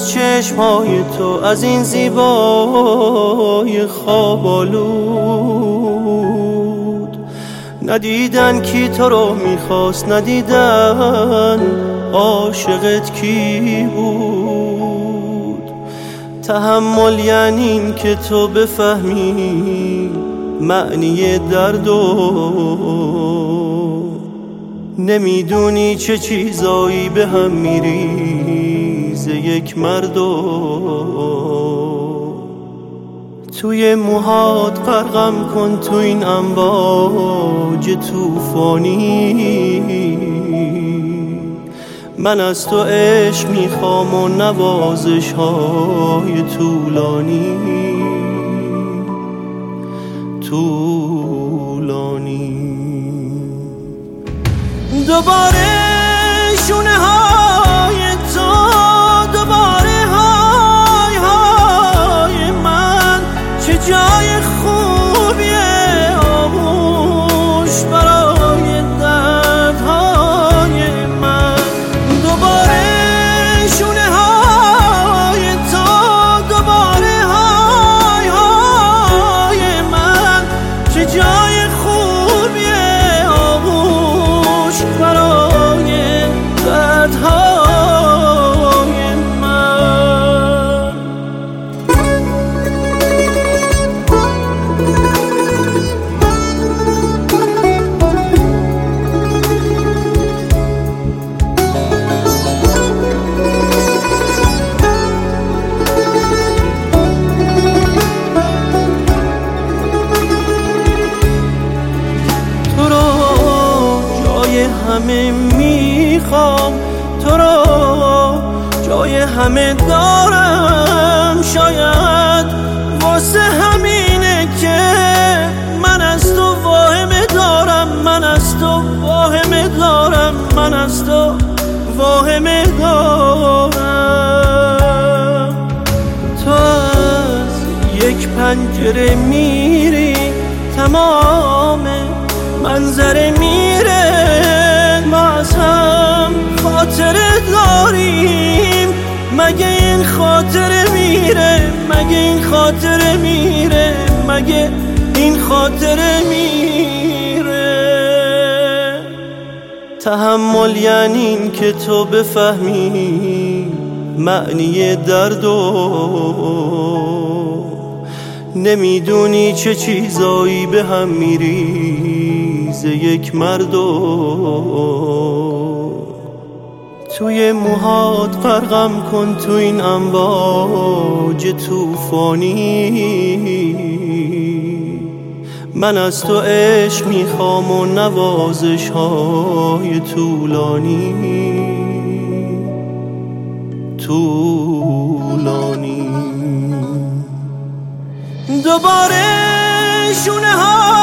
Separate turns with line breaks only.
از چشمهای تو، از این زیبای خواب آلود. ندیدن کی تو رو میخواست، ندیدن عاشقت کی بود. تحمل یعنی این که تو بفهمی معنی درد و نمیدونی چه چیزایی به هم میریزه یک مرد و توی موهات غرقم کن تو این امواج توفانی. من از تو عشق میخوام و نوازش های طولانی. دوباره شونه های تو، دوباره های های من، چه جای خوبیه آغوش برای دردهای من. دوباره شونه های تو، دوباره های های من، چه جای خوبیه آغوش برای دردهای من. تو رو جای همه میخوام، تو رو جای همه دارم. شاید واسه همینه که من از تو واهمه دارم، من از تو واهمه دارم، من از تو واهمه دارم. تو از یک پنجره میری، تمام منظره میره. ما از هم خاطره داریم، مگه این خاطره میره، مگه این خاطره میره، مگه این خاطره میره. تحمل یعنی این که تو بفهمی معنی درد و نمیدونی چه چیزایی به هم میریزه یک مرد و توی موهات غرقم کن تو این امواج توفانی. من از تو عشق میخوام و نوازش های طولانی. دوباره شونه ها